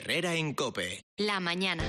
Herrera en COPE. La mañana.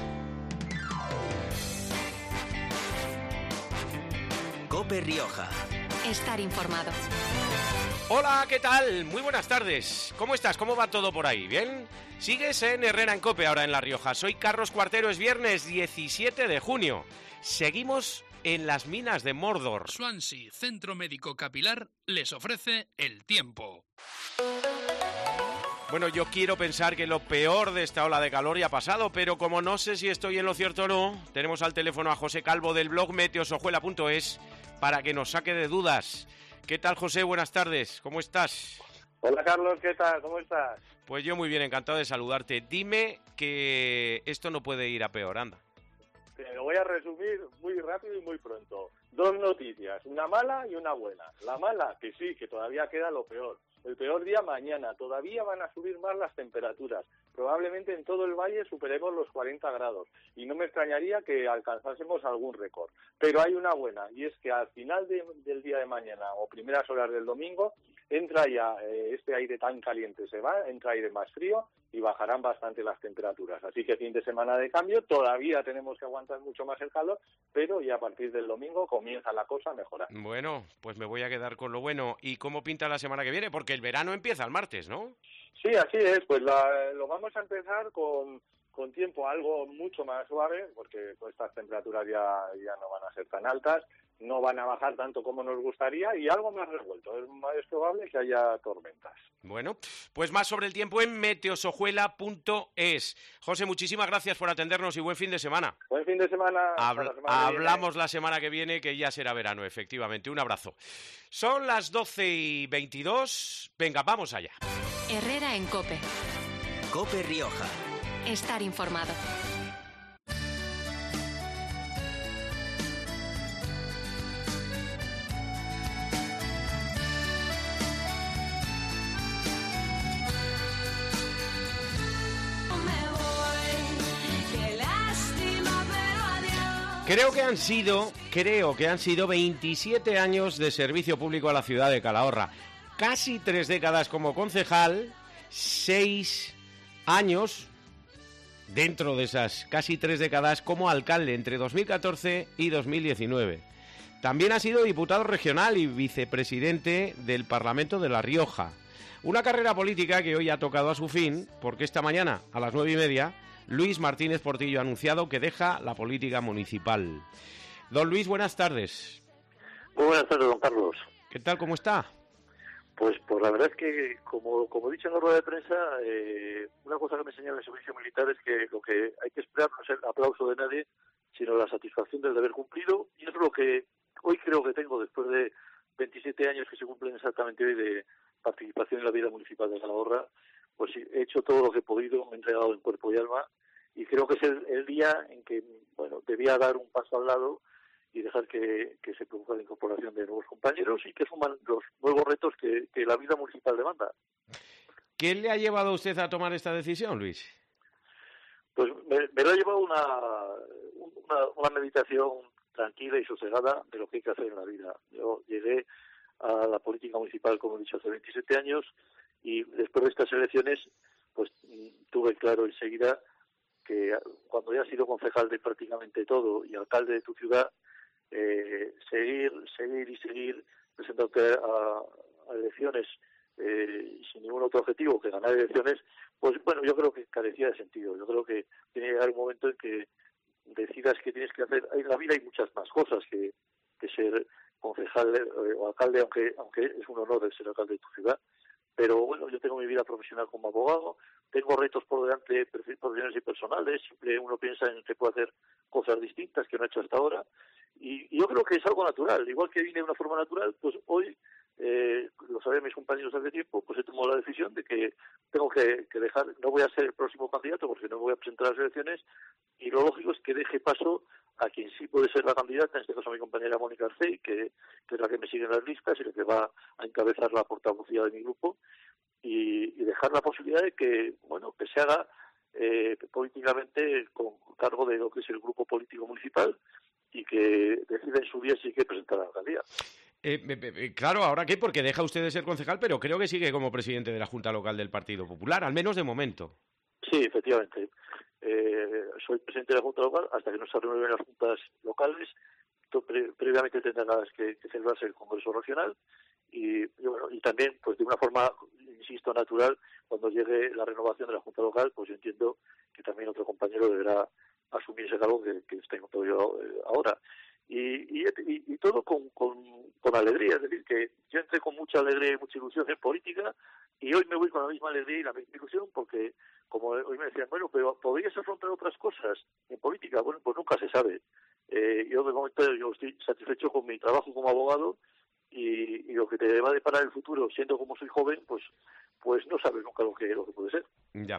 COPE Rioja. Estar informado. Hola, ¿qué tal? Muy buenas tardes. ¿Cómo estás? ¿Cómo va todo por ahí? ¿Bien? Sigues en Herrera en COPE, ahora en La Rioja. Soy Carlos Cuartero, es viernes 17 de junio. Seguimos en las minas de Mordor. Swansea Centro Médico Capilar les ofrece el tiempo. Bueno, yo quiero pensar que lo peor de esta ola de calor ya ha pasado, pero como no sé si estoy en lo cierto o no, tenemos al teléfono a José Calvo del blog meteosojuela.es para que nos saque de dudas. ¿Qué tal, José? Buenas tardes. ¿Cómo estás? Hola, Carlos. ¿Qué tal? ¿Cómo estás? Pues yo muy bien, encantado de saludarte. Dime que esto no puede ir a peor, anda. Te lo voy a resumir muy rápido y muy pronto. Dos noticias, una mala y una buena. La mala, que sí, que todavía queda lo peor. El peor día mañana, todavía van a subir más las temperaturas. Probablemente en todo el valle superemos los 40 grados y no me extrañaría que alcanzásemos algún récord. Pero hay una buena, y es que al final del día de mañana o primeras horas del domingo entra ya este aire tan caliente, se va, entra aire más frío y bajarán bastante las temperaturas. Así que fin de semana de cambio, todavía tenemos que aguantar mucho más el calor, pero ya a partir del domingo comienza la cosa a mejorar. Bueno, pues me voy a quedar con lo bueno. ¿Y cómo pinta la semana que viene? Porque el verano empieza el martes, ¿no? Sí, así es. Pues lo vamos a empezar con tiempo algo mucho más suave, porque pues, estas temperaturas ya no van a ser tan altas, no van a bajar tanto como nos gustaría y algo más revuelto. Es probable que haya tormentas. Bueno, pues más sobre el tiempo en meteosojuela.es. José, muchísimas gracias por atendernos y buen fin de semana. Buen fin de semana. Hablamos la semana que viene, que ya será verano, efectivamente. Un abrazo. Son las 12:22. Venga, vamos allá. Herrera en COPE. COPE Rioja. Estar informado. Creo que han sido 27 años de servicio público a la ciudad de Calahorra. Casi 3 décadas como concejal, 6 años dentro de esas casi 3 décadas como alcalde entre 2014 y 2019. También ha sido diputado regional y vicepresidente del Parlamento de La Rioja. Una carrera política que hoy ha tocado a su fin porque esta mañana a las 9:30 Luis Martínez Portillo ha anunciado que deja la política municipal. Don Luis, buenas tardes. Muy buenas tardes, don Carlos. ¿Qué tal? ¿Cómo está? Pues la verdad es que, como he dicho en la rueda de prensa, una cosa que me enseña el servicio militar es que lo que hay que esperar no es el aplauso de nadie, sino la satisfacción del deber cumplido, y es lo que hoy creo que tengo después de 27 años que se cumplen exactamente hoy de participación en la vida municipal de Calahorra. Pues sí, he hecho todo lo que he podido, me he entregado en cuerpo y alma, y creo que es el día en que, debía dar un paso al lado y dejar que se produzca la incorporación de nuevos compañeros y que suman los nuevos retos que la vida municipal demanda. ¿Qué le ha llevado a usted a tomar esta decisión, Luis? Pues me lo ha llevado una meditación tranquila y sosegada de lo que hay que hacer en la vida. Yo llegué a la política municipal, como he dicho, hace 27 años, y después de estas elecciones, pues tuve claro enseguida que cuando ya has sido concejal de prácticamente todo y alcalde de tu ciudad, seguir presentándote a elecciones sin ningún otro objetivo que ganar elecciones, pues yo creo que carecía de sentido. Yo creo que tiene que llegar un momento en que decidas que tienes que hacer. En la vida hay muchas más cosas que ser concejal o alcalde, aunque es un honor el ser alcalde de tu ciudad. Pero yo tengo mi vida profesional como abogado, tengo retos por delante profesionales y personales, siempre uno piensa en que puede hacer cosas distintas que no ha hecho hasta ahora, y yo creo que es algo natural, igual que vine de una forma natural, pues hoy, lo saben mis compañeros hace tiempo, pues he tomado la decisión de que tengo que dejar, no voy a ser el próximo candidato porque no me voy a presentar a las elecciones, y lo lógico es que deje paso a quien sí puede ser la candidata, en este caso mi compañera Mónica Arcey, que es la que me sigue en las listas y la que va a encabezar la portavocía de mi grupo, y dejar la posibilidad de que se haga políticamente con cargo de lo que es el grupo político municipal y que decida en su día si hay que presentar a la alcaldía. Claro, ¿ahora qué? Porque deja usted de ser concejal, pero creo que sigue como presidente de la Junta Local del Partido Popular, al menos de momento. Sí, efectivamente. Soy presidente de la Junta Local hasta que no se renueven las juntas locales. Previamente tendrá que celebrarse el Congreso Regional y también, pues de una forma, insisto, natural, cuando llegue la renovación de la Junta Local, pues yo entiendo que también otro compañero deberá asumir ese cargo que tengo todo yo ahora. Y todo con alegría, es decir, que yo entré con mucha alegría y mucha ilusión en política y hoy me voy con la misma alegría y la misma ilusión porque, como hoy me decían, bueno, pero ¿podrías afrontar otras cosas en política? Bueno, pues nunca se sabe. Yo de momento yo estoy satisfecho con mi trabajo como abogado y lo que te va a deparar el futuro, siendo como soy joven, pues no sabes nunca lo que puede ser. Ya.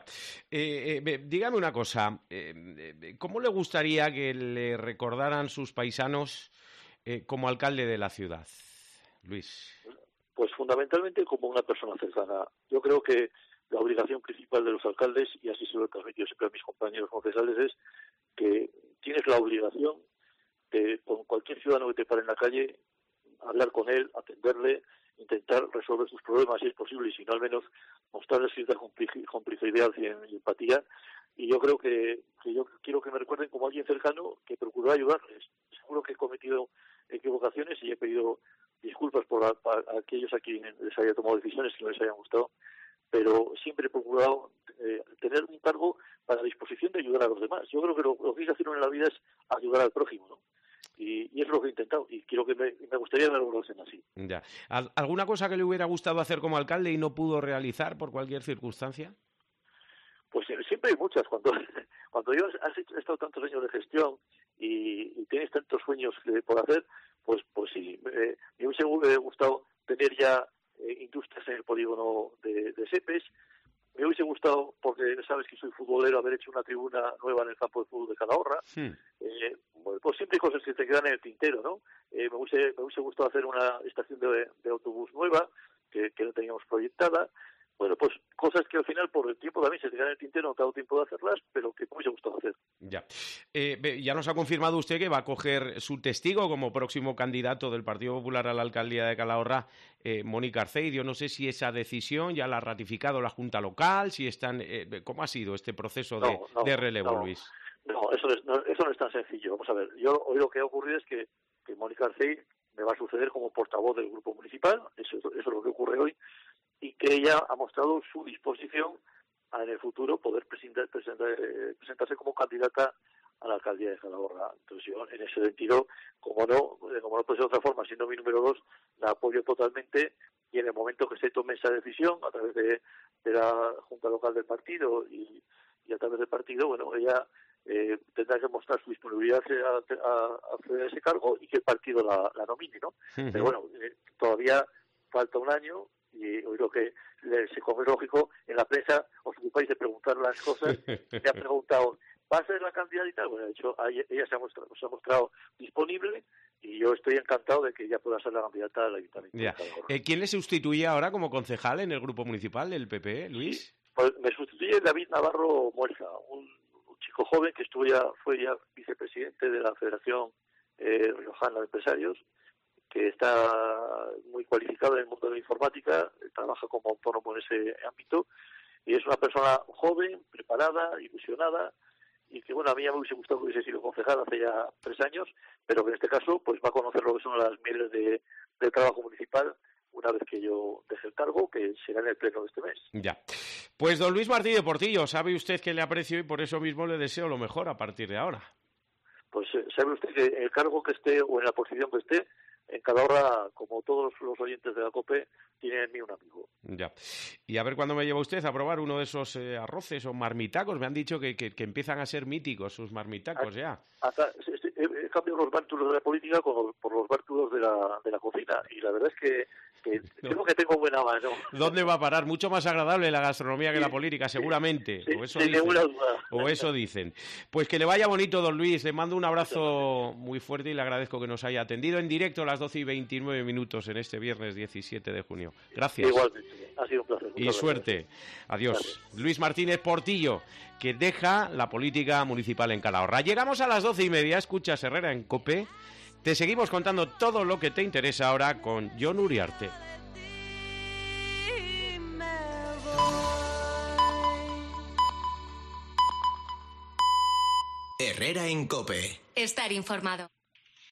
Dígame una cosa, ¿cómo le gustaría que le recordaran sus paisanos como alcalde de la ciudad, Luis? Pues fundamentalmente como una persona cercana. Yo creo que la obligación principal de los alcaldes, y así se lo he transmitido siempre a mis compañeros concejales, es que tienes la obligación de, con cualquier ciudadano que te pare en la calle, hablar con él, atenderle, intentar resolver sus problemas si es posible y si no al menos mostrarles cierta complicidad y empatía. Y yo creo que yo quiero que me recuerden como alguien cercano que procuró ayudarles. Seguro que he cometido equivocaciones y he pedido disculpas por a aquellos a quienes les haya tomado decisiones que no les hayan gustado, pero siempre he procurado tener un cargo para la disposición de ayudar a los demás. Yo creo que lo que hay que hacer en la vida es ayudar al prójimo, ¿no? Y es lo que he intentado y quiero que me gustaría que lo hacen así. Ya. ¿Alguna cosa que le hubiera gustado hacer como alcalde y no pudo realizar por cualquier circunstancia? Pues siempre hay muchas. Cuando yo has estado tantos años de gestión y tienes tantos sueños por hacer, pues sí, me hubiese gustado tener ya industrias en el polígono de Sepes. Me hubiese gustado, porque sabes que soy futbolero, haber hecho una tribuna nueva en el campo de fútbol de Calahorra. Pues siempre hay cosas que te quedan en el tintero, ¿no? Me hubiese gustado hacer una estación de autobús nueva, que no teníamos proyectada. Bueno, pues cosas que al final por el tiempo también se te quedan en el tintero, no te ha dado tiempo de hacerlas, pero que me hubiese gustado hacer. Ya. Ya nos ha confirmado usted que va a coger su testigo como próximo candidato del Partido Popular a la alcaldía de Calahorra, Mónica Arceidio. No sé si esa decisión ya la ha ratificado la Junta Local, si están, ¿cómo ha sido este proceso de relevo, Luis? No, eso no es tan sencillo. Vamos a ver, hoy lo que ha ocurrido es que Mónica Arceidio me va a suceder como portavoz del grupo municipal, eso es lo que ocurre hoy, y que ella ha mostrado su disposición a en el futuro poder presentarse como candidata a la alcaldía de Calahorra. Entonces yo, en ese sentido, como no puede ser de otra forma, siendo mi número 2, la apoyo totalmente y en el momento que se tome esa decisión a través de la Junta Local del partido y a través del partido, bueno, ella tendrá que mostrar su disponibilidad a hacer ese cargo y que el partido la nomine, ¿no? Uh-huh. Pero bueno, todavía falta un año y hoy lo que se come lógico, en la prensa os ocupáis de preguntar las cosas. Me ha preguntado, ¿va a ser la candidata y tal? Bueno, de hecho, ella se ha mostrado disponible y yo estoy encantado de que ella pueda ser la candidata al ayuntamiento. Ya. ¿Quién le sustituye ahora como concejal en el grupo municipal del PP, Luis? Sí, pues me sustituye David Navarro Muerza, un chico joven que fue ya vicepresidente de la Federación Riojana de Empresarios, que está muy cualificado en el mundo de la informática, trabaja como autónomo en ese ámbito, y es una persona joven, preparada, ilusionada, y que, bueno, a mí ya me hubiese gustado que hubiese sido concejal hace ya 3 años, pero que en este caso pues va a conocer lo que son las mieles de trabajo municipal una vez que yo deje el cargo, que será en el pleno de este mes. Ya. Pues don Luis Martí de Portillo, sabe usted que le aprecio y por eso mismo le deseo lo mejor a partir de ahora. Pues sabe usted que en el cargo que esté o en la posición que esté, en Calahorra, como todos los oyentes de la COPE, tiene en mí un amigo. Ya. Y a ver cuándo me lleva usted a probar uno de esos arroces o marmitacos. Me han dicho que empiezan a ser míticos sus marmitacos ya. He cambiado los bártulos de la política por los bártulos de la cocina. Y la verdad es que creo que tengo buena mano. ¿Dónde va a parar? Mucho más agradable la gastronomía que la política, seguramente. Sí, o eso dicen. Pues que le vaya bonito, don Luis. Le mando un abrazo muy fuerte y le agradezco que nos haya atendido en directo a las 12:29 en este viernes 17 de junio. Gracias. Igualmente. Ha sido un placer. Y suerte. Adiós. Gracias. Luis Martínez Portillo, que deja la política municipal en Calahorra. Llegamos a las 12:30. Escuchas Herrera en COPE. Te seguimos contando todo lo que te interesa ahora con Jon Uriarte. Herrera en COPE. Estar informado.